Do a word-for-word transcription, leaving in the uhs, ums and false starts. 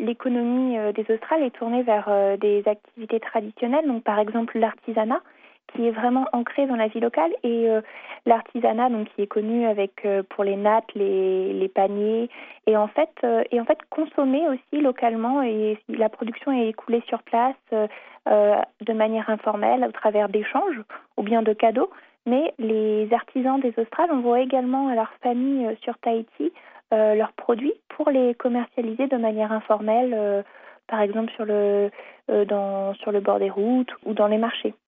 l'économie euh, des Australes est tournée vers euh, des activités traditionnelles, donc par exemple l'artisanat, qui est vraiment ancré dans la vie locale, et euh, l'artisanat donc qui est connu avec euh, pour les nattes, les, les paniers, et en fait euh, et en fait consommé aussi localement, et la production est écoulée sur place euh, euh, de manière informelle au travers d'échanges ou bien de cadeaux. Mais les artisans des Australes envoient également à leur famille euh, sur Tahiti euh, leurs produits pour les commercialiser de manière informelle, euh, par exemple sur le, euh, dans, sur le bord des routes ou dans les marchés.